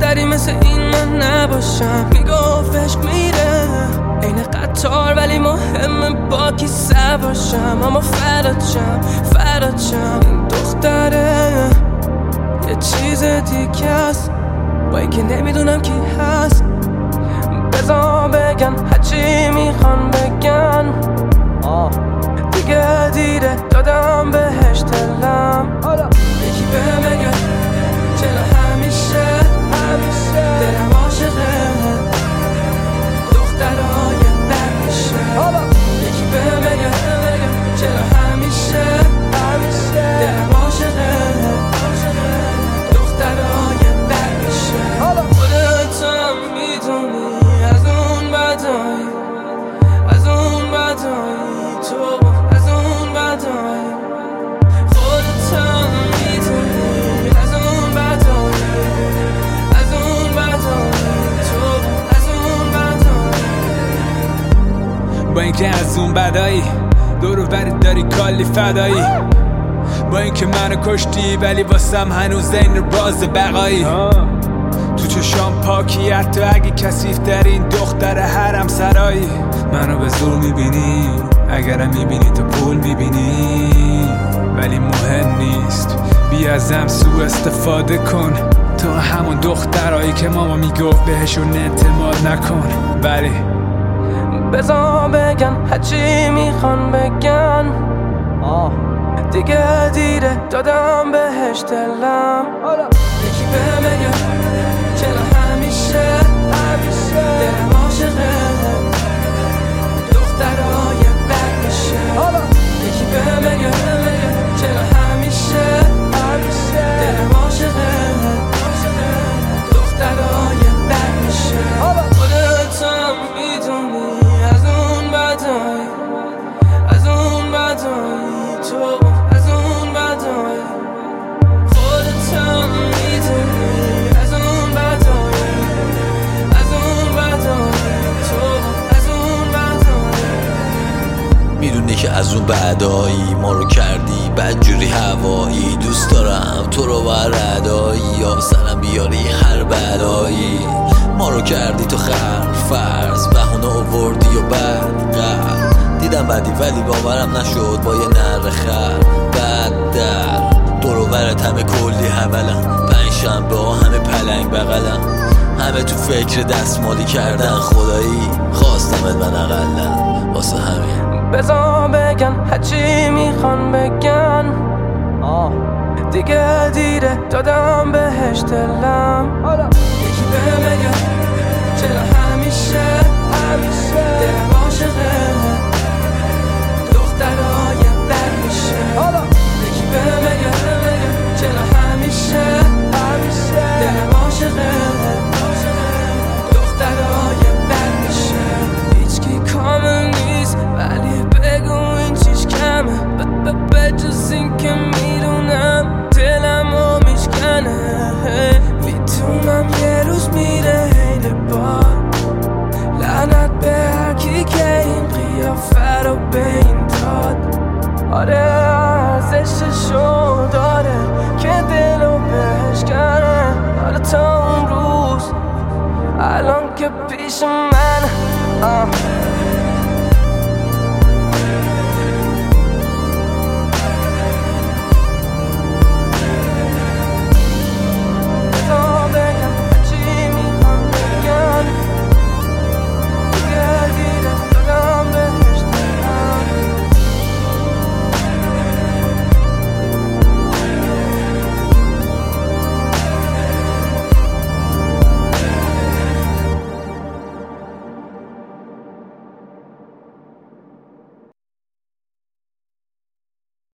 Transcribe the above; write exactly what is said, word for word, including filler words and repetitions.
دختری مثل این من نباشم. میگفت عشق میره این قطار ولی مهمه با کی سوارشم. اما فراد شم فراد شم این دختره یه چیز دیگه است با اینکه نمیدونم کی هست. بذار بگن هرچی میخوان بگن دیگه دیره دادم بهش دلم. یکی بهم بگه چرا همیشه همیشه دلم عاشقه دخترهای بد میشه. یکی بهم بگه چرا همیشه همیشه دلم عاشقه دخترهای بد میشه. خودت هم میدونی از اون بدایی از اون بدایی تو از اون بدایی. خودت هم میدونی از اون بدایی از اون بدایی تو از اون بدایی. با اینکه از اون بدایی دور و برت داری کلی فدایی. با اینکه منو کشتی ولی واسم هنوز این باز بقایی. تو چشام پاکی حتی اگه کثیف ترین دختر حرم سرایی. منو به زور میبینی اگرم میبینی تو پول میبینی ولی مهم نیست بیا ازم سو استفاده کن. تو همون دخترایی که ماما میگفت بهشون اعتماد نکن. ولی بذار بگن هرچی میخوان بگن دیگه دیره دادم بهش دلم. یکی بهم بگه چرا همیشه همیشه دلم عاشقه دخترهای بد میشه. یکی بهم بگه چرا همیشه همیشه دلم عاشقه دخترهای بد میشه. خودت هم میدونی از اون بدایی از اون بدایی تو از اون بدایی. خودت هم میدونی از اون بدایی از اون بدایی تو از اون بدایی. میدونی که از اون بعدایی ما رو کردی بدجوری هوایی. دوست دارم تو رو بردایی یا سرم بیاری هر بلایی. ما رو کردی تو خر فرض بهونه آوردی و بعد قرد دیدم بدی ولی باورم نشد با یه نر خر بعد در دور و برت همه کلی حولم. پنج شنبه ها همه پلنگ بغلم همه تو فکر دستمالی کردن. خدایی خواستمت من اقلم واسه همین بذار بگن هرچی میخوان بگن دیگه دیره دادم بهش دلم. یکی بهم بگه چرا همیشه همیشه دلم عاشقه دخترهای بد میشه. یکی بهم بگه چرا همیشه همیشه دلم عاشقه دخترهای بد میشه. هیچکی کامل نیست ولی بگو این چیش کمه بجز این که میدونم دلمو میشکنه. میتونم یه روز میره حین باد لعنت به هرکی که این قیافه رو به این داد. آره ارزششو داره که دلو بهش کنه. آره تا اون روز الان که پیش من